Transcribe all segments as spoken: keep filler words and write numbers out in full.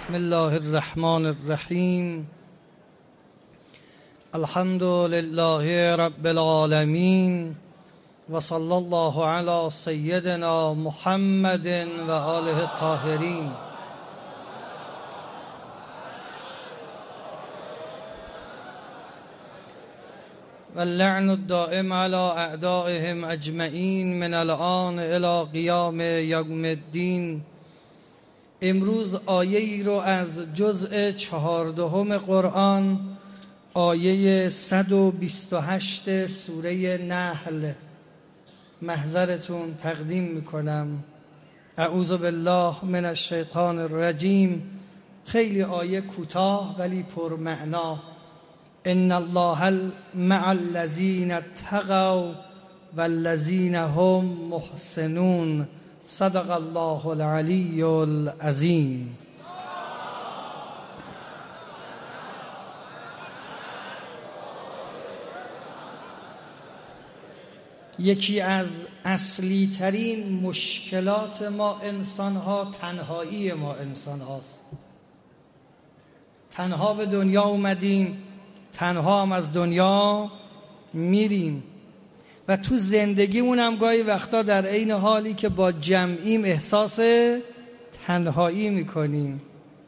بسم الله الرحمن الرحیم. الحمد لله رب العالمین و صلی الله علی سیدنا محمد و آله الطاهرین. و اللعن الدائم علی اعدائهم اجمعین من الآن الی قیام یوم الدین. امروز آیه‌ای رو از جزء چهاردهم قرآن، آیه صد و بیست و هشت سوره نحل محضرتون تقدیم میکنم. اعوذ بالله من الشیطان الرجیم. خیلی آیه کوتاه ولی پرمعنا. ان الله مع الذین اتقوا والذین هم محسنون. صدق الله العلی العظیم. یکی از اصلی ترین مشکلات ما انسان ها تنهایی ما انسان هاست. تنها به دنیا اومدیم، تنها هم از دنیا میریم و تو زندگیمون هم گاهی وقتا در عین حالی که با جمعیم احساس تنهایی میکنیم.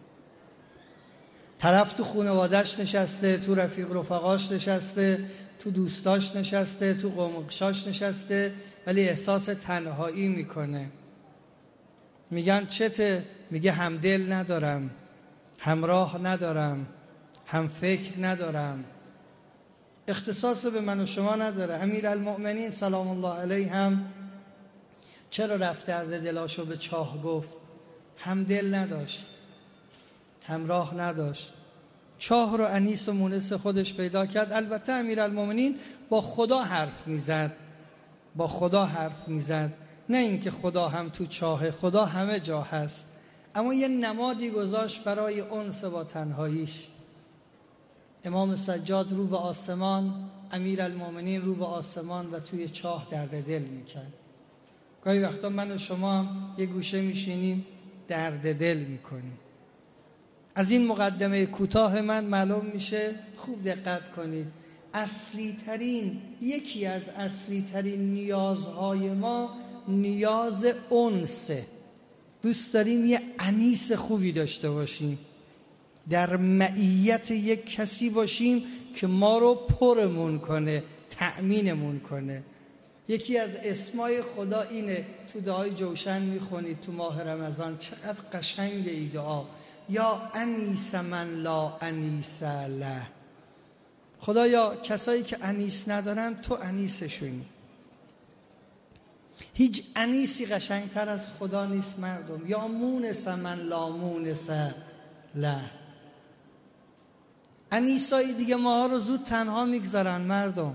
طرف تو خانواده‌اش نشسته، تو رفیق رفقاش نشسته، تو دوستاش نشسته، تو قومشاش نشسته، ولی احساس تنهایی میکنه. میگن چته؟ میگه همدل ندارم، همراه ندارم، هم فکر ندارم. اختصاص به من و شما نداره. امیرالمؤمنین سلام الله علیه هم چرا رفت درد دلاشو به چاه گفت؟ همدل نداشت، همراه نداشت. چاه رو انیس و مونس خودش پیدا کرد. البته امیرالمؤمنین با خدا حرف میزد، با خدا حرف میزد، نه اینکه خدا هم تو چاه، خدا همه جا هست، اما یه نمادی گذاشت برای انس با تنهاییش. امام سجاد رو به آسمان، امیرالمؤمنین رو به آسمان و توی چاه درد دل میکرد. گاهی وقتا من و شما هم یه گوشه میشینیم درد دل میکنیم. از این مقدمه کوتاه من معلوم میشه، خوب دقت کنید، اصلی ترین، یکی از اصلی ترین نیازهای ما نیاز انسه. دوست داریم یه انیس خوبی داشته باشیم، در معیت یک کسی باشیم که ما رو پرمون کنه، تأمینمون کنه. یکی از اسمای خدا اینه. تو دعای جوشن میخونید تو ماه رمضان، چقدر قشنگ این دعا. یا انیس من لا انیس له. خدایا کسایی که انیس ندارن تو انیسشونی. هیچ انیسی قشنگتر از خدا نیست مردم. یا مونس من لا مونس له. انیسای دیگه ما رو زود تنها میگذارن مردم.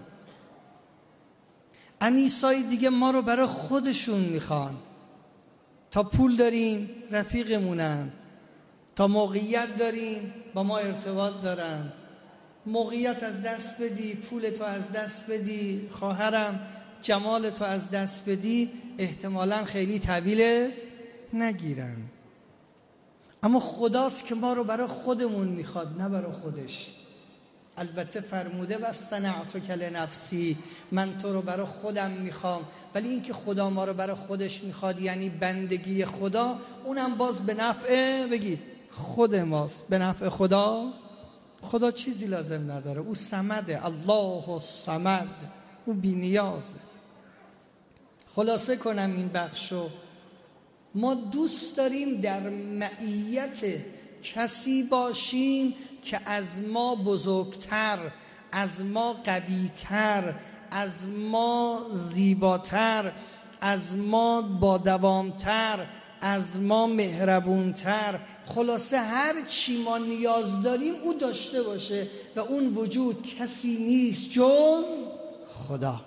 انیسای دیگه ما رو برای خودشون میخوان. تا پول داریم رفیقمونن، تا موقعیت داریم با ما ارتباط دارن. موقعیت از دست بدی، پول تو از دست بدی، خواهرم جمال تو از دست بدی، احتمالاً خیلی طویلت نگیرن. اما خداست که ما رو برای خودمون میخواد، نه برای خودش. البته فرموده واصطنعتک لنفسی، من تو رو برای خودم میخوام، ولی این که خدا ما رو برای خودش میخواد یعنی بندگی خدا، اونم باز به نفع بگید خود ماست. به نفع خدا. خدا چیزی لازم نداره، او صمده، الله الصمد، او بی نیازه. خلاصه کنم این بخشو، ما دوست داریم در معیت کسی باشیم که از ما بزرگتر، از ما قویتر، از ما زیباتر، از ما با دوامتر، از ما مهربونتر، خلاصه هر چی ما نیاز داریم او داشته باشه و اون وجود کسی نیست جز خدا.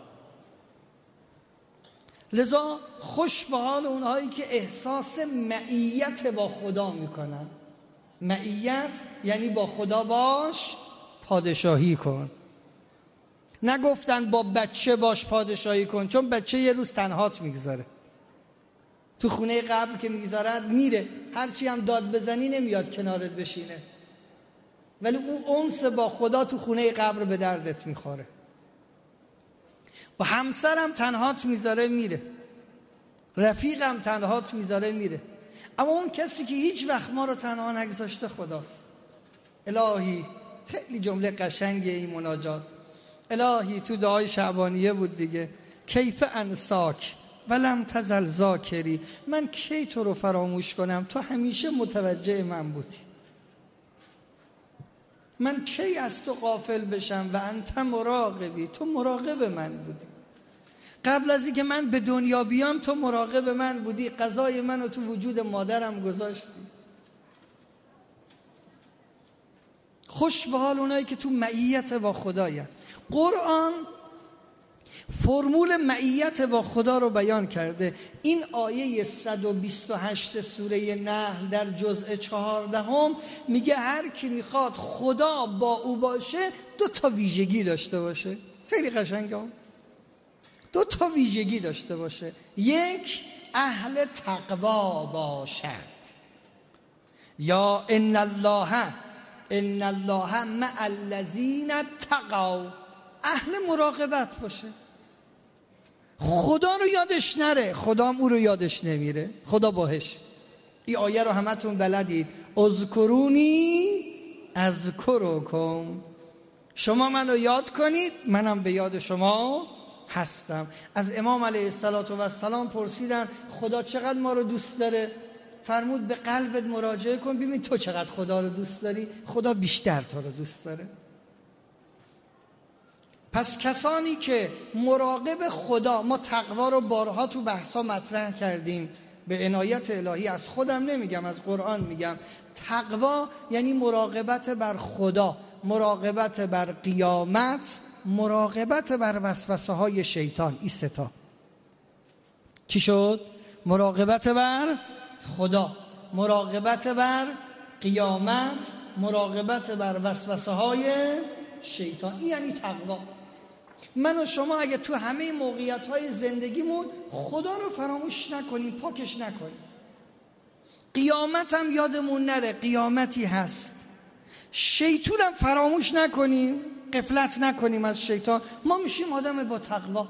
لذا خوش به حال اونهایی که احساس معیت با خدا میکنن. معیت یعنی با خدا باش، پادشاهی کن. نگفتن با بچه باش پادشاهی کن، چون بچه یه روز تنهات میگذاره. تو خونه قبر که میگذارد میره، هرچی هم داد بزنی نمیاد کنارت بشینه، ولی اون انس با خدا تو خونه قبر به دردت میخوره. با همسرم تنهات میذاره میره، رفیقم تنهات میذاره میره، اما اون کسی که هیچ وقت ما رو تنها نگذاشته خداست. الهی، خیلی جمله قشنگه این مناجات. الهی تو دعای شعبانیه بود دیگه، کیف انساک ولم تزل ذاکری، من کی تو رو فراموش کنم، تو همیشه متوجه من بودی. من کی از تو غافل بشم و انت مراقبی، تو مراقب من بودی. قبل از اینکه من به دنیا بیام تو مراقب من بودی، غذای منو تو وجود مادرم گذاشتی. خوش به حال اونایی که تو معیت با خداین. قرآن فرمول معیت با خدا رو بیان کرده. این آیه صد و بیست و هشت سوره نحل در جزء چهاردهم میگه هر کی میخواد خدا با او باشه دو تا ویژگی داشته باشه. خیلی قشنگه، دو تا ویژگی داشته باشه. یک، اهل تقوا باشد، یا ان الله ان الله مع الذین اتقوا، اهل مراقبت باشه. خدا رو یادش نره، خدا هم او رو یادش نمیره، خدا باهش. این آیه رو همتون بلدید، اذکرونی اذکرکم، شما منو یاد کنید منم به یاد شما هستم. از امام علیه السلام پرسیدن خدا چقدر ما رو دوست داره؟ فرمود به قلبت مراجعه کن ببین تو چقدر خدا رو دوست داری، خدا بیشتر تو رو دوست داره. پس کسانی که مراقب خدا، ما تقوا رو بارها تو بحثا مطرح کردیم، به عنایت الهی، از خودم نمیگم از قرآن میگم، تقوا یعنی مراقبت بر خدا، مراقبت بر قیامت، مراقبت بر وسوسه های شیطان. این سه تا چی شد؟ مراقبت بر خدا، مراقبت بر قیامت، مراقبت بر وسوسه های شیطان. این یعنی تقوا. من و شما اگه تو همه موقعیت های زندگیمون خدا رو فراموش نکنیم، پاکش نکنیم، قیامت هم یادمون نره قیامتی هست، شیطان هم فراموش نکنیم، غفلت نکنیم از شیطان، ما میشیم آدم با تقوا.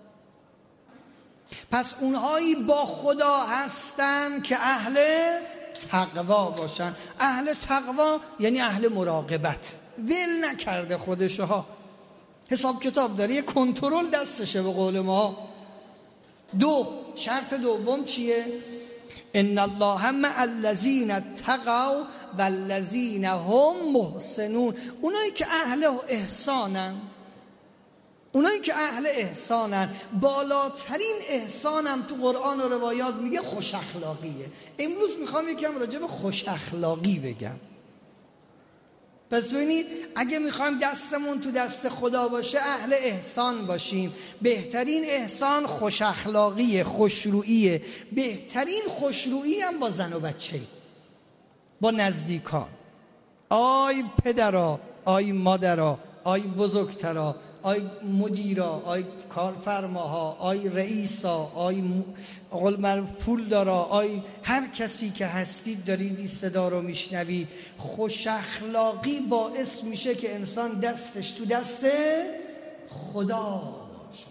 پس اونهایی با خدا هستن که اهل تقوا باشن. اهل تقوا یعنی اهل مراقبت، ول نکرده خودشو ها، حساب کتاب داره، یه کنترل دستشه به قول ما. دو، شرط دوم چیه؟ ان الله مع الذین اتقوا والذین هم محسنون. اونایی که اهل احسانن، اونایی که اهل احسانن، بالاترین احسانم تو قرآن و روایات میگه خوش اخلاقیه. امروز میخوام یکم راجع به خوش اخلاقی بگم. پس ببینید اگه میخوایم دستمون تو دست خدا باشه اهل احسان باشیم. بهترین احسان خوش اخلاقیه، خوشروییه. بهترین خوشرویی هم با زن و بچه، با نزدیکان. آی پدرا، آی مادرا، آی بزرگترا، آی مدیرا، آی کارفرماها، آی رئیسا، آی قول پول دارا، آی هر کسی که هستید دارید این صدا رو میشنوید. خوش اخلاقی باعث میشه که انسان دستش تو دست خدا باشه،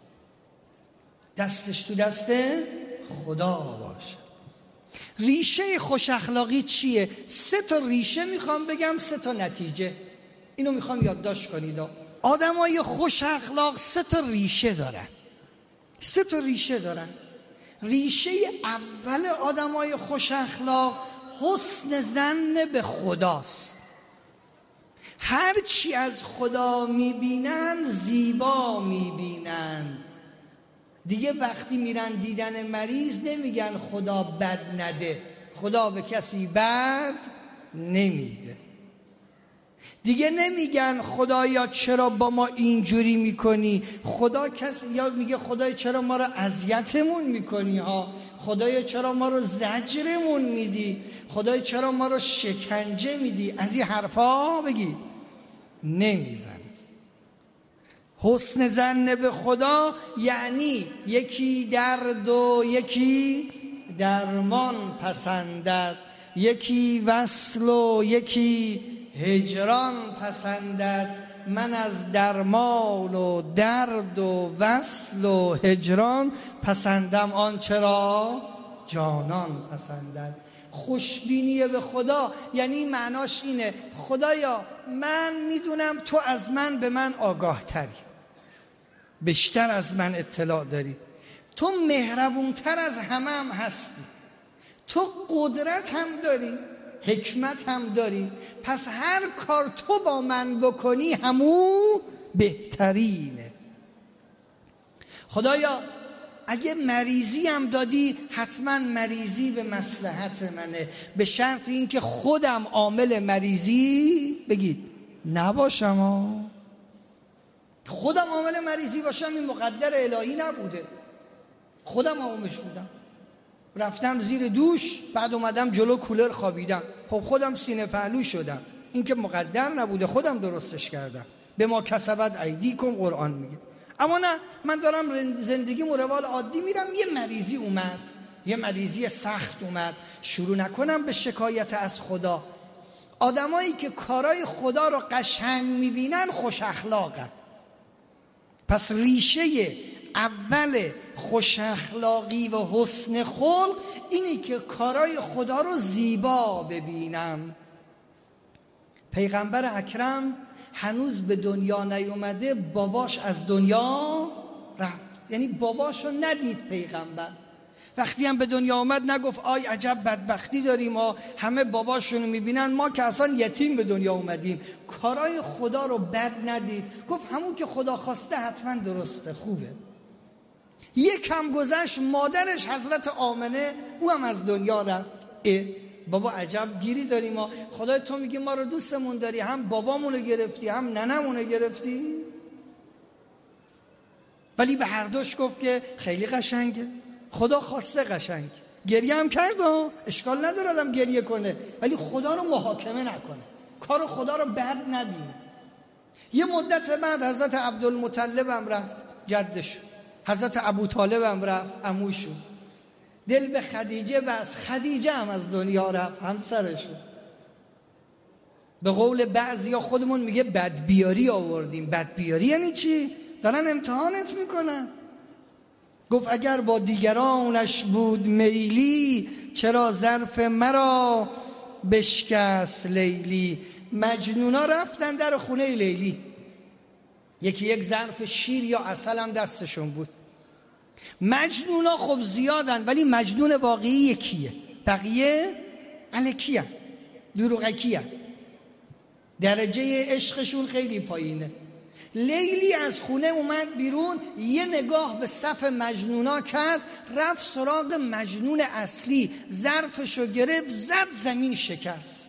دستش تو دست خدا باشه. ریشه خوش اخلاقی چیه؟ سه تا ریشه میخوام بگم، سه تا نتیجه. اینو میخوام یادداشت کنید. آدمای خوش اخلاق سه تا ریشه دارن. سه تا ریشه دارن. ریشه اول آدمای خوش اخلاق حسن ظن به خداست. هر چی از خدا میبینن زیبا میبینن. دیگه وقتی میرن دیدن مریض نمیگن خدا بد نده، خدا به کسی بد نمیده. دیگه نمیگن خدایا چرا با ما اینجوری میکنی، خدا کسی یا میگه خدایا چرا ما رو اذیتمون میکنی ها، خدایا چرا ما رو زجرمون میدی، خدایا چرا ما رو شکنجه میدی. از این حرفا بگی نمیزن. حسن ظن به خدا یعنی یکی درد و یکی درمان پسندد، یکی وصل و یکی هجران پسندد. من از درمان و درد و وصل و هجران پسندم، آن چرا جانان پسندد. خوشبینی به خدا یعنی معناش اینه خدایا من میدونم تو از من به من آگاه تری، بیشتر از من اطلاع داری، تو مهربونتر از همه هم هستی، تو قدرت هم داری، حکمت هم داری، پس هر کار تو با من بکنی همون بهترینه. خدایا اگه مریضی هم دادی حتما مریضی به مصلحت منه، به شرط اینکه خودم عامل مریضی بگید نباشم ها. خودم عامل مریضی باشم این مقدر الهی نبوده، خودم عاملش بودم، رفتم زیر دوش بعد اومدم جلو کولر خوابیدم، خب خودم سینه پهلو شدم، این که مقدر نبوده، خودم درستش کردم. به ما کسبت ایدیکم قرآن میگه. اما نه، من دارم زندگی روال عادی میرم، یه مریضی اومد، یه مریضی سخت اومد، شروع نکنم به شکایت از خدا. آدمایی که کارای خدا رو قشنگ میبینن خوش اخلاقن. پس ریشه اول خوش اخلاقی و حسن خلق اینی که کارای خدا رو زیبا ببینم. پیغمبر اکرم هنوز به دنیا نیومده باباش از دنیا رفت، یعنی باباشو ندید پیغمبر. وقتی هم به دنیا آمد نگفت آی عجب بدبختی داریم، ما همه باباشونو میبینن، ما که اصلا یتیم به دنیا اومدیم. کارای خدا رو بد ندید، گفت همون که خدا خواسته حتما درسته خوبه. یک کم گذشت مادرش حضرت آمنه او هم از دنیا رفت. اه بابا عجب گیری داریم ما، خدای تو میگی ما رو دوستمون داری، هم بابامونو گرفتی هم ننمونو گرفتی. ولی به هر دوش گفت که خیلی قشنگه، خدا خواسته قشنگ. گریه هم کرد و اشکال نداره آدم گریه کنه، ولی خدا رو محاکمه نکنه، کار خدا رو بد نبینه. یه مدت بعد حضرت عبدالمطلب هم رفت، جدش. حضرت ابوطالب هم رفت، عموشون. دل به خدیجه بس، خدیجه هم از دنیا رفت، همسرشون. به قول بعضیا خودمون میگه بدبیاری آوردیم. بدبیاری یعنی چی؟ دارن امتحانت میکنن. گفت اگر با دیگرانش بود میلی، چرا ظرف مرا بشکست لیلی. مجنونا رفتن در خونه لیلی، یکی یک ظرف شیر یا عسل هم دستشون بود. مجنونا خب زیادن ولی مجنون واقعی یکیه، بقیه الکیه، دروغکیه، درجه عشقشون خیلی پایینه. لیلی از خونه اومد بیرون، یه نگاه به صف مجنونا کرد، رفت سراغ مجنون اصلی، ظرفشو گرفت زد زمین شکست.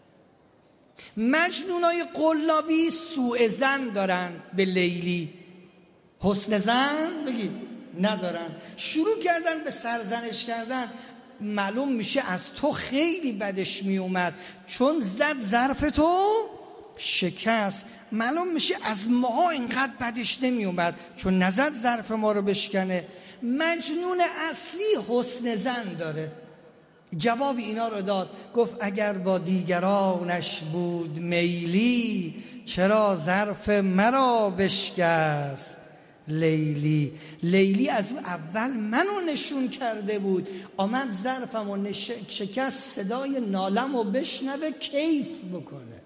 مجنونای قلابی سوء ظن دارن به لیلی، حسن ظن بگید ندارن. شروع کردن به سرزنش کردن. معلوم میشه از تو خیلی بدش میومد چون زد ظرف تو شکست. معلوم میشه از ماها اینقدر بدش نمیومد چون نزد ظرف ما رو بشکنه. مجنون اصلی حسن ظن داره. جواب اینا رو داد، گفت اگر با دیگرانش بود میلی، چرا ظرف مرا بشکست لیلی. لیلی از اون اول منو نشون کرده بود، آمد ظرفم و شکست، صدای نالم و بشنوه کیف بکنه.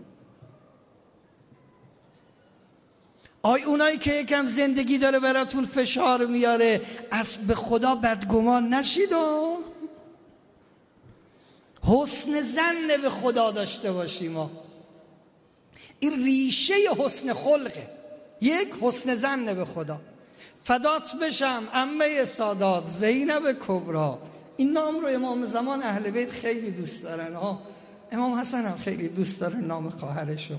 آی اونایی که یکم زندگی داره براتون فشار میاره، از به خدا بدگمان نشید و حسن ظن به خدا داشته باشیم. ما این ریشه حسن خلقه. یک، حسن ظن به خدا. فدات بشم عمه سادات زینب کبرا. این نام رو امام زمان اهل بیت خیلی دوست دارن ها. امام حسن هم خیلی دوست داره نام خواهرشو.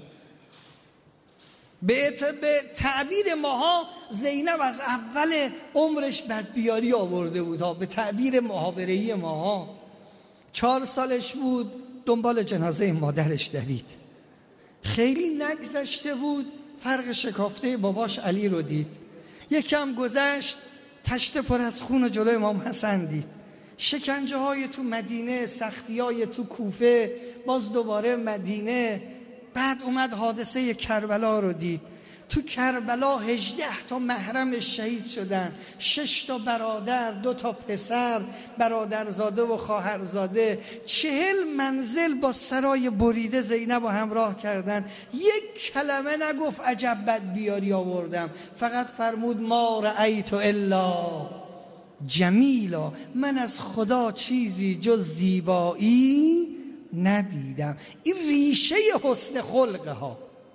به تعبیر ماها زینب از اول عمرش بدبیاری آورده بود ها. به تعبیر محاوره‌ای ماها چهار سالش بود دنبال جنازه مادرش دوید. خیلی نگذشته بود فرق شکافته باباش علی رو دید. یکم گذشت تشت پر از خون و جلوی امام حسن دید. شکنجه های تو مدینه، سختی های تو کوفه، باز دوباره مدینه. بعد اومد حادثه کربلا رو دید. تو کربلا هجده تا محرم شهید شدن، شش تا برادر، دو تا پسر، برادرزاده و خواهرزاده. چهل منزل با سرای بریده زینب رو همراه کردن. یک کلمه نگفت عجب بد بیاری آوردم، فقط فرمود ما رأیت الا جمیلا، من از خدا چیزی جز زیبایی ندیدم. این ریشه حسن خلقه ها.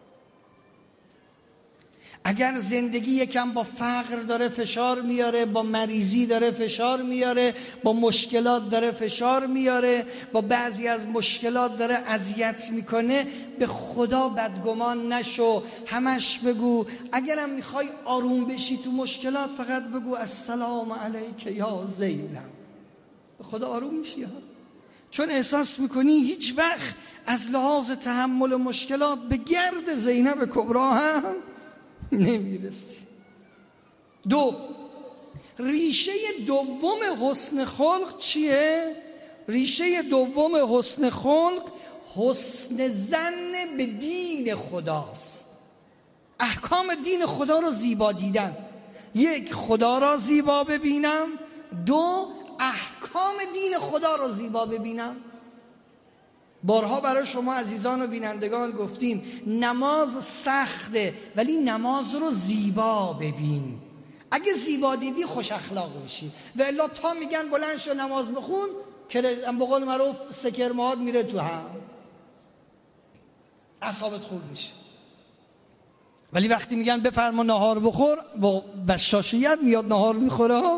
اگر زندگی یکم با فقر داره فشار میاره، با مریضی داره فشار میاره، با مشکلات داره فشار میاره، با بعضی از مشکلات داره اذیت میکنه، به خدا بدگمان نشو. همش بگو اگرم میخوای آروم بشی تو مشکلات، فقط بگو السلام علیک یا زینب. به خدا آروم میشی ها. چون احساس میکنی هیچ وقت از لحاظ تحمل مشکلات به گرد زینب کبرا هم نمیرسی. دو، ریشه دوم حسن خلق چیه؟ ریشه دوم حسن خلق حسن ظن به دین خداست. احکام دین خدا رو زیبا دیدن. یک، خدا را زیبا ببینم. دو، احکام دین خدا رو زیبا ببینم. بارها برای شما عزیزان و بینندگان گفتیم نماز سخته، ولی نماز رو زیبا ببین. اگه زیبا دیدی خوش اخلاق میشی، و الا تا میگن بلند شو نماز بخون که به قول معروف سکرمات میره تو هم، اعصابت خوب میشه. ولی وقتی میگن بفرما نهار بخور، با بشاشیت میاد نهار میخوره.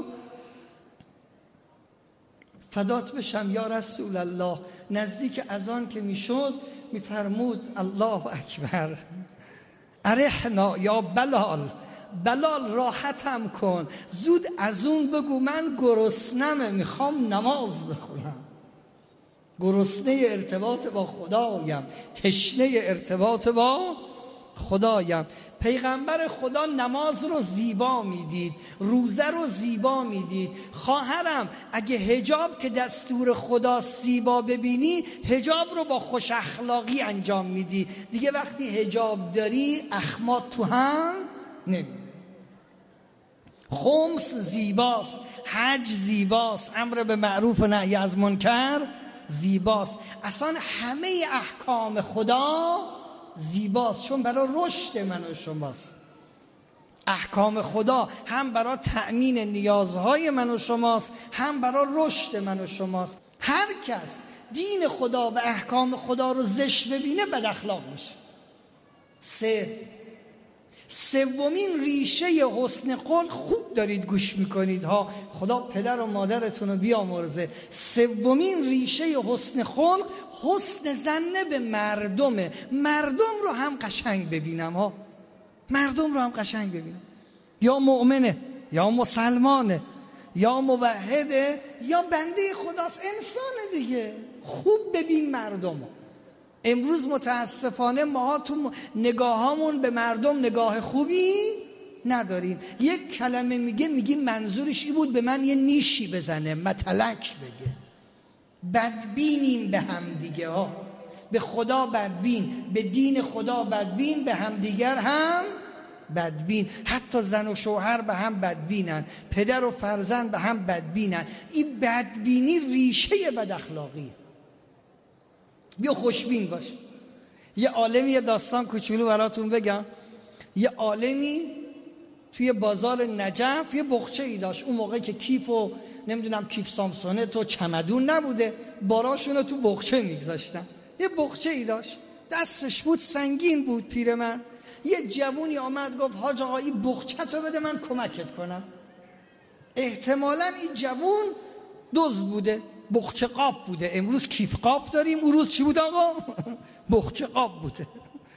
فدات بشم یا رسول الله. نزدیک اذان که میشد میفرمود الله اکبر، ارحنا یا بلال، بلال راحتم کن، زود از اون بگو من گرسنمه، میخوام نماز بخونم. گرسنه ارتباط با خدایم، تشنه ارتباط با خدایم. پیغمبر خدا نماز رو زیبا میدید، روزه رو زیبا میدید. خواهرم اگه حجاب که دستور خدا زیبا ببینی، حجاب رو با خوش اخلاقی انجام میدی. دیگه وقتی حجاب داری اخمات تو هم نمیده. خمس زیباست، حج زیباست، امر به معروف و نهی از منکر زیباست. اصلا همه احکام خدا زیباست، چون برای رشد من و شماست. احکام خدا هم برای تأمین نیازهای من و شماست، هم برای رشد من و شماست. هر کس دین خدا و احکام خدا رو زشت ببینه بد اخلاق میشه. سه، سومین ریشه حسن خلق، خوب دارید گوش میکنید ها، خدا پدر و مادرتون رو بیامرزه. سومین ریشه حسن خلق حسن ظن به مردمه. مردم رو هم قشنگ ببینم ها، مردم رو هم قشنگ ببینم. یا مؤمنه، یا مسلمانه، یا موحده، یا بنده خداست، انسان دیگه. خوب ببین مردم. امروز متاسفانه ما تو نگاهامون به مردم نگاه خوبی نداریم. یک کلمه میگه میگیم منظورش این بود به من یه نیشی بزنه، متلک بگه. بدبینیم به هم دیگه ها، به خدا بدبین، به دین خدا بدبین، به هم دیگر هم بدبین. حتی زن و شوهر به هم بدبینن، پدر و فرزند به هم بدبینن. این بدبینی ریشه بد اخلاقی. بیا خوشبین باش. یه عالمی، یه داستان کوچولو براتون بگم. یه عالمی توی بازار نجف یه بخچه ای داشت. اون موقع که کیف و نمیدونم کیف سامسونه تو چمدون نبوده، باراشونو تو بخچه میگذاشتن. یه بخچه ای داشت، دستش بود سنگین بود. پیرمرد یه جوونی آمد گفت حاج آقا این بخچه تو بده من کمکت کنم. احتمالاً این جوون دزد بوده، بخچه قاب بوده. امروز کیف قاب داریم، اون روز چی بود آقا؟ بخچه قاب بوده.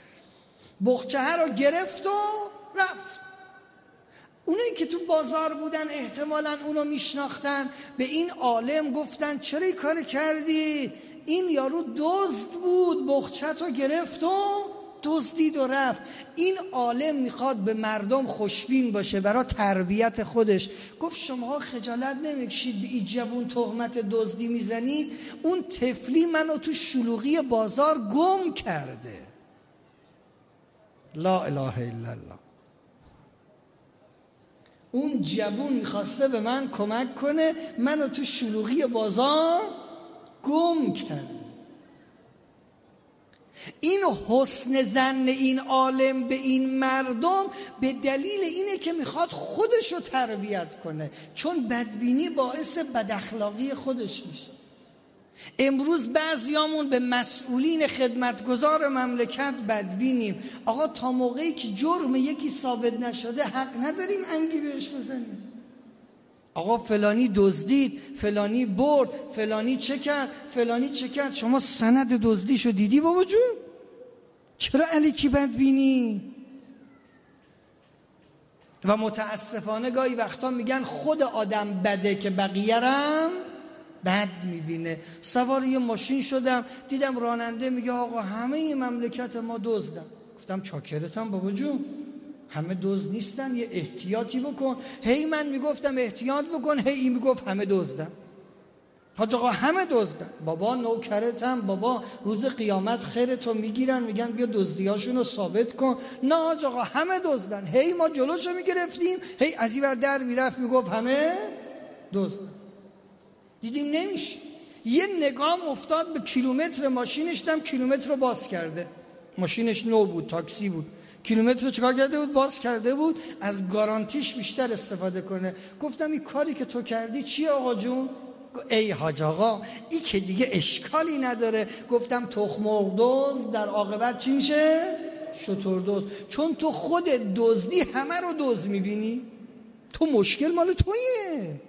بخچه ها رو گرفت و رفت. اونایی که تو بازار بودن احتمالاً اونو میشناختن، به این عالم گفتن چرا این کار کردی؟ این یارو دزد بود، بخچه تو گرفت و دزدید و رفت. این عالم میخواد به مردم خوشبین باشه برای تربیت خودش. گفت شماها خجالت نمیکشید به این جوون تهمت دزدی میزنید؟ اون طفلی منو تو شلوغی بازار گم کرده. لا اله الا الله. اون جوون میخواسته به من کمک کنه، منو تو شلوغی بازار گم کرده. این حسن ظن این عالم به این مردم به دلیل اینه که میخواد خودشو تربیت کنه، چون بدبینی باعث بداخلاقی خودش میشه. امروز بعضیامون به مسئولین خدمتگزار مملکت بدبینیم. آقا تا موقعی که جرم یکی ثابت نشده حق نداریم انگی بهش بزنیم. آقا فلانی دزدید، فلانی برد، فلانی چه کرد، فلانی چه کرد. شما سند دزدیشو دیدی بابا جون؟ چرا الکی بدبینی؟ و متاسفانه گاهی وقتا میگن خود آدم بده که بقیه رم بد میبینه. سوار یه ماشین شدم دیدم راننده میگه آقا همه این مملکت ما دزدن. گفتم چاکرتم بابا جون، همه دزد نیستن، یه احتیاطی بکن. هی من میگفتم احتیاط بکن، هی این میگفت همه دزدن. حاج آقا همه دزدن. بابا نوکرتم، بابا روز قیامت خیرتو میگیرن، میگن بیا دزدیاشونو ثابت کن. نه حاج آقا همه دزدن. هی ما جلوشو میگرفتیم، هی از این ور در میرفت میگفت همه دزدن. دیدیم نمیشه. یه نگام افتاد به کیلومتر ماشینش، دم کیلومتر رو باز کرده. ماشینش نو بود، تاکسی بود. کیلومتر رو چکار کرده بود؟ باز کرده بود، از گارانتیش بیشتر استفاده کنه. گفتم این کاری که تو کردی چیه آقا جون؟ ای حاج آقا این که دیگه اشکالی نداره. گفتم تخم مرغ دزد در عاقبت چی میشه؟ شتر دزد. چون تو خود دزدی همه رو دزد میبینی، تو مشکل مال تویه.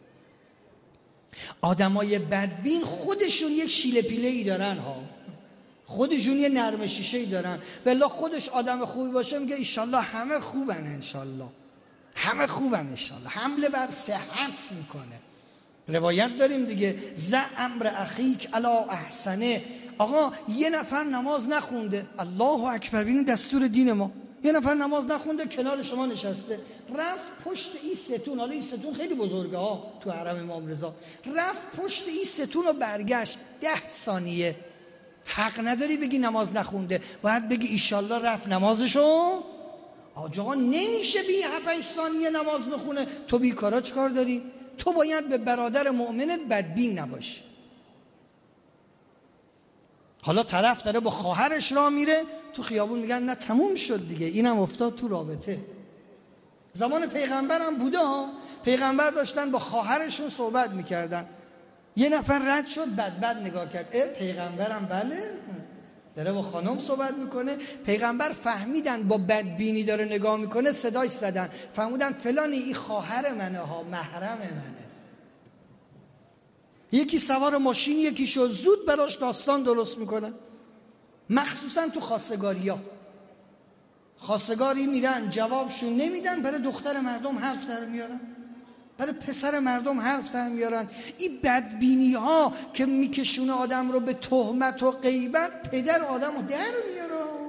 آدمای بدبین خودشون یک شیله پیله ای دارن ها، خودشون یه نرم شیشه ای دارن. والله خودش آدم خوبی باشه میگه انشالله همه خوبن، انشالله همه خوبن، انشالله حمله بر صحت میکنه. روایت داریم دیگه، ز امر اخیک علی احسنه. آقا یه نفر نماز نخونده، الله اکبر، ببین دستور دین ما، یه نفر نماز نخونده کنار شما نشسته، رفت پشت این ستون، حالا این ستون خیلی بزرگه ها تو حرم امام رضا، رفت پشت این ستون و برگشت ده ثانیه. حق نداری بگی نماز نخونده، باید بگی ایشالله رفت نمازشو. آقا نمیشه بی هفت ثانیه نماز نخونه. تو بیکارا چه کار داری؟ تو باید به برادر مؤمنت بدبین نباشی. حالا طرف داره با خواهرش راه میره تو خیابون، میگن نه تموم شد دیگه، اینم افتاد تو رابطه. زمان پیغمبرم بوده ها، پیغمبر داشتن با خواهرشون صحبت میکردن، یه نفر رد شد بد بد نگاه کرد، اه پیغمبرم بله داره با خانم صحبت میکنه. پیغمبر فهمیدن با بدبینی داره نگاه میکنه، صداش زدن، فهمیدن فلانی این خواهر منه ها، محرم منه. یکی سوار ماشین یکی شد، زود براش داستان درست میکنه. مخصوصا تو خواستگاری ها، خواستگاری میرن جوابشون نمیدن، برای دختر مردم حرف در میارن، برای پسر مردم حرف در میارن. این بدبینی ها که میکشونه آدم رو به تهمت و غیبت، پدر آدم رو در میاره.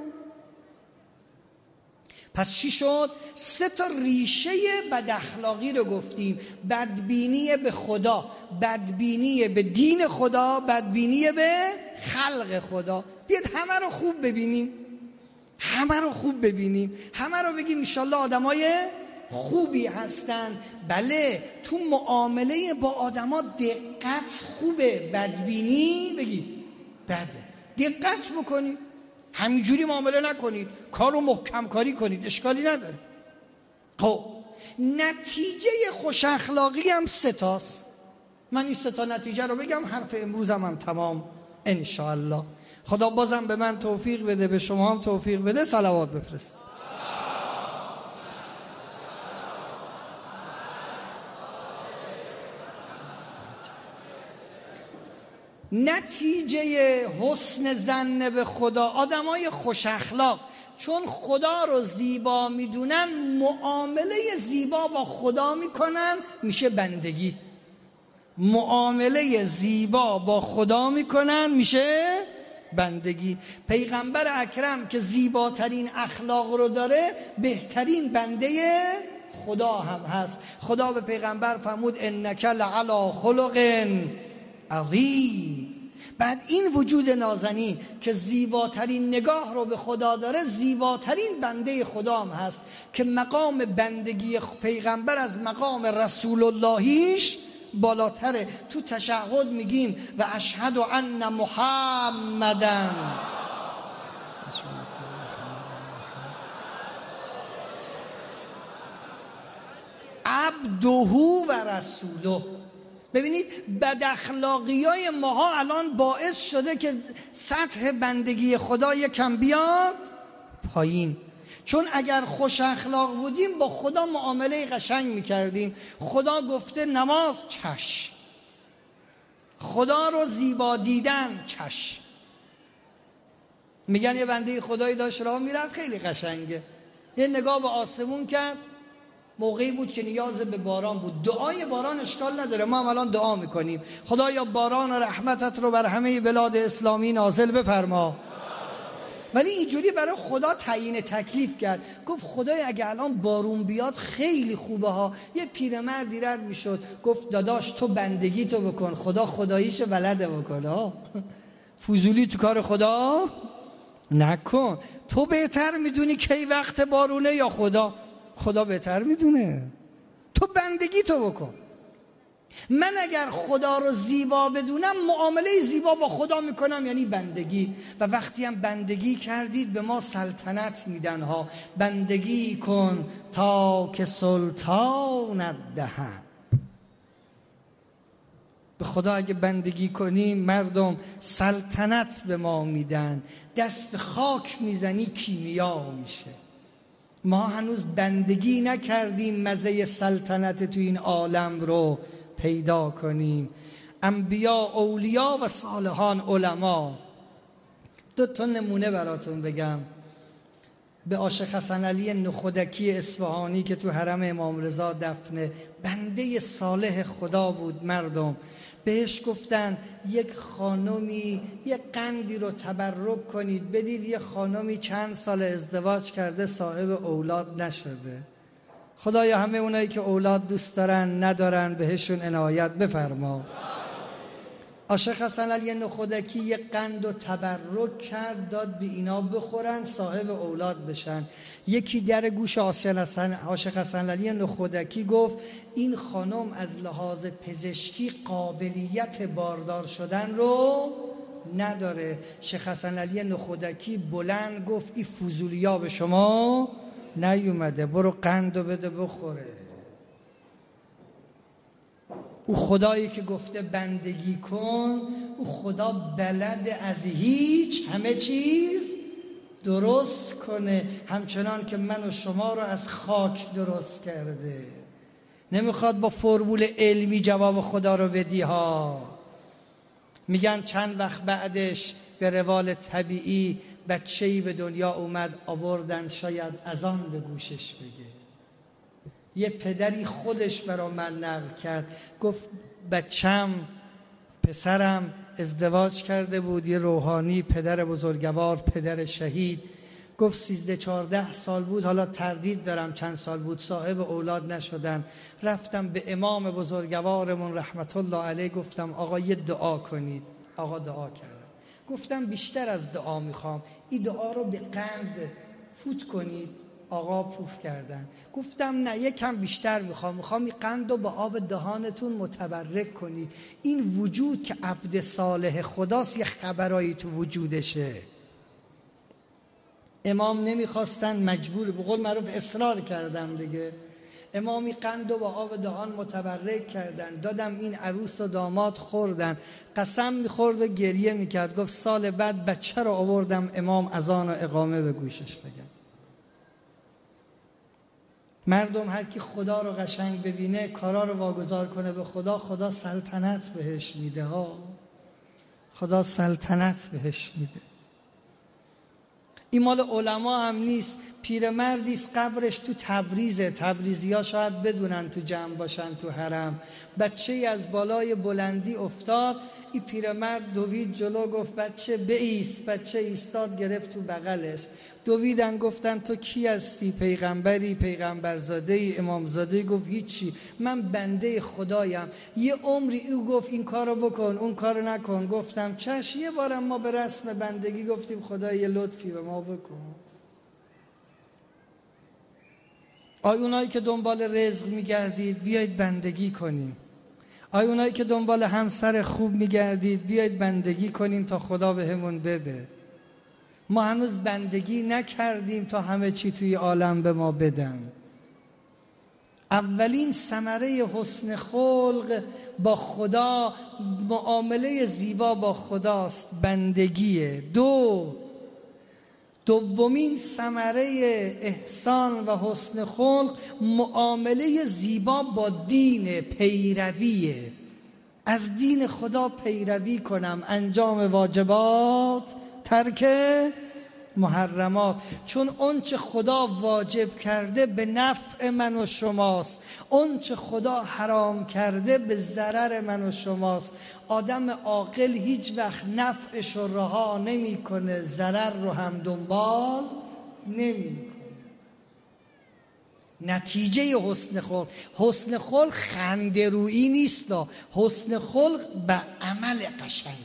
پس چی شد؟ سه تا ریشه بد اخلاقی رو گفتیم: بدبینی به خدا، بدبینی به دین خدا، بدبینی به خلق خدا. بیاد همه رو خوب ببینیم، همه رو خوب ببینیم، همه رو بگیم انشالله آدمای خوبی هستن. بله تو معامله با آدما دقت خوبه، بدبینی بگی بده، دقت بکنید، همینجوری معامله نکنید، کارو محکم کاری کنید، اشکالی نداره. خب نتیجه خوش اخلاقی هم سه تاست. من این سه تا نتیجه رو بگم، حرف امروزم هم تمام انشاءالله. خدا بازم به من توفیق بده، به شما هم توفیق بده. صلوات بفرست. نتیجه حسن ظن به خدا، آدمای خوش اخلاق چون خدا رو زیبا میدونن، معامله زیبا با خدا میکنن، میشه بندگی. معامله زیبا با خدا میکنن، میشه بندگی. پیغمبر اکرم که زیباترین اخلاق رو داره بهترین بنده خدا هم هست. خدا به پیغمبر فرمود انک لعلی خلق عظیم. بعد این وجود نازنین که زیباترین نگاه رو به خدا داره زیباترین بنده خدا هم هست که مقام بندگی پیغمبر از مقام رسول اللهیش بالاتره. تو تشهد میگیم و اشهد ان محمدن عبده و رسوله. ببینید بد اخلاقیای ماها الان باعث شده که سطح بندگی خدا یکم بیاد پایین. چون اگر خوش اخلاق بودیم با خدا معامله قشنگ میکردیم. خدا گفته نماز چشم، خدا رو زیبا دیدن چشم. میگن یه بنده خدایی داشت راه میرفت خیلی قشنگه، یه نگاه به آسمون کرد، موقعی بود که نیاز به باران بود. دعای باران اشکال نداره، ما هم الان دعا میکنیم خدایا باران و رحمتت رو بر همه بلاد اسلامی نازل بفرما. ولی اینجوری برای خدا تعیین تکلیف کرد. گفت خدای اگه الان بارون بیاد خیلی خوبه ها. یه پیرمردی رد میشد گفت داداش تو بندگی تو بکن، خدا خداییش بلده بکنه. فضولی تو کار خدا نکن. تو بهتر میدونی کی وقت بارونه یا خدا؟ خدا بهتر میدونه. تو بندگی تو بکن. من اگر خدا رو زیبا بدونم معامله زیبا با خدا میکنم، یعنی بندگی. و وقتی هم بندگی کردید به ما سلطنت میدن ها. بندگی کن تا که سلطانت دهند. به خدا اگه بندگی کنیم مردم سلطنت به ما میدن. دست به خاک میزنی کیمیا میشه. ما هنوز بندگی نکردیم مزه سلطنت تو این عالم رو پیدا کنیم. انبیا اولیا و صالحان علما. دو تا نمونه براتون بگم. به عاشق حسن علی نخودکی اصفهانی که تو حرم امام رضا دفنه، بنده صالح خدا بود. مردم بهش گفتن یک خانمی یک قندی رو تبرک کنید بدید. یک خانمی چند سال ازدواج کرده صاحب اولاد نشده. خدایا همه اونایی که اولاد دوست دارن ندارن بهشون عنایت بفرما. عاشق حسن علی نخودکی یک قند و تبرک کرد داد به اینا بخورن صاحب اولاد بشن. یکی در گوش عاشق حسن علی نخودکی گفت این خانم از لحاظ پزشکی قابلیت باردار شدن رو نداره. شیخ حسن علی نخودکی بلند گفت این فضولیا به شما نیومده، برو قندو بده بخوره. او خدایی که گفته بندگی کن، او خدا بلد از هیچ همه چیز درست کنه. همچنان که من و شما رو از خاک درست کرده. نمیخواد با فرمول علمی جواب خدا رو بدی ها. میگن چند وقت بعدش به روال طبیعی بچه‌ای به دنیا اومد، آوردن شاید اذان به گوشش بگه. یه پدری خودش برا من نقل کرد، گفت بچم پسرم ازدواج کرده بود، یه روحانی پدر بزرگوار پدر شهید. گفت سیزده چارده سال بود، حالا تردید دارم چند سال بود، صاحب اولاد نشدن. رفتم به امام بزرگوارمون رحمت الله علیه گفتم آقا یه دعا کنید. آقا دعا کردم. گفتم بیشتر از دعا میخوام، این دعا رو به قند فوت کنید. آقا پوف کردن. گفتم نه یکم بیشتر میخوام، میخوام این قند رو با آب دهانتون متبرک کنید. این وجود که عبد صالح خداست یه خبرایی تو وجودشه. امام نمیخواستن، مجبور به قول معروف اصرار کردم دیگه. امامی قند و با آب دهان متبرک کردن، دادم این عروس و داماد خوردن. قسم میخورد و گریه میکرد. گفت سال بعد بچه رو آوردم امام اذان و اقامه به گوشش بگم. مردم هر کی خدا رو قشنگ ببینه کارا رو واگذار کنه به خدا، خدا سلطنت بهش میده ها. خدا سلطنت بهش میده. این مال علما هم نیست. پیرمردی است قبرش تو تبریزه، تبریزی‌ها شاید بدونن تو جمع باشن تو حرم. بچه‌ای از بالای بلندی افتاد، این پیرمرد دوید جلو، گفت بچه بایست. بچه ایستاد، گرفت تو بغلش. دویدن گفتن تو کی هستی؟ پیغمبری؟ پیغمبرزاده‌ای؟ امامزاده‌ای؟ گفت هیچی، من بنده خدایم. یه عمری او گفت این کارو بکن اون کارو نکن. گفتم چش. یه بارم ما به رسم بندگی گفتیم خدا یه لطفی به ما بکن. آی اونایی که دنبال رزق میگردید بیایید بندگی کنیم. آی اونایی که دنبال همسر خوب میگردید بیایید بندگی کنیم تا خدا بهمون بده. ما هنوز بندگی نکردیم تا همه چی توی عالم به ما بدن. اولین ثمره حسن خلق با خدا، معامله زیبا با خداست، بندگیه. دو دومین ثمره احسان و حسن خلق معامله زیبا با دین، پیرویه. از دین خدا پیروی کنم، انجام واجبات، ترک محرمات. چون اون چه خدا واجب کرده به نفع من و شماست، اون چه خدا حرام کرده به ضرر من و شماست. آدم عاقل هیچ وقت نفعش رو رها نمی کنه، ضرر رو هم دنبال نمی کنه. نتیجه حسن خلق، حسن خلق خنده رویی نیست، حسن خلق به عمل قشنگه.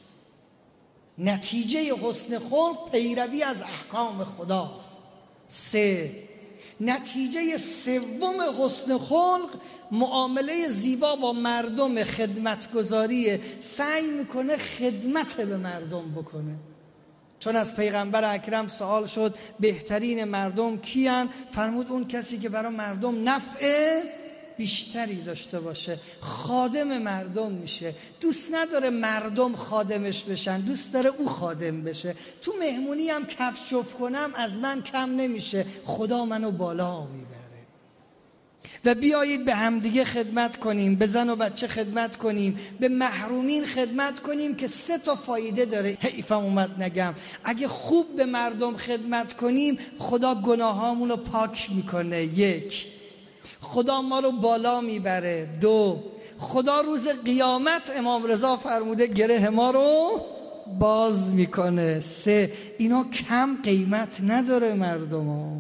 نتیجه حسن خلق پیروی از احکام خداست. سه نتیجه سوم حسن خلق معامله زیبا با مردم، خدمتگزاریه. سعی میکنه خدمت به مردم بکنه. چون از پیغمبر اکرم سوال شد بهترین مردم کیان؟ فرمود اون کسی که برای مردم نفع بیشتری داشته باشه. خادم مردم میشه. دوست نداره مردم خادمش بشن، دوست داره او خادم بشه. تو مهمونی هم کفش جفت کنم از من کم نمیشه، خدا منو بالا میبره. و بیایید به همدیگه خدمت کنیم، به زن و بچه خدمت کنیم، به محرومین خدمت کنیم که سه تا فایده داره. حیفم اومد نگم. اگه خوب به مردم خدمت کنیم خدا گناهامون رو پاک میکنه. یک، خدا ما رو بالا میبره. دو، خدا روز قیامت امام رضا فرموده گره ما رو باز میکنه. سه، اینا کم قیمت نداره مردم.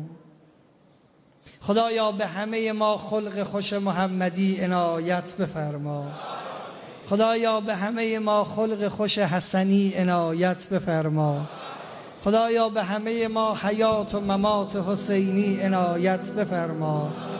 خدایا به همه ما خلق خوش محمدی عنایت بفرما. خدایا به همه ما خلق خوش حسنی عنایت بفرما. خدایا به همه ما حیات و ممات حسینی عنایت بفرما.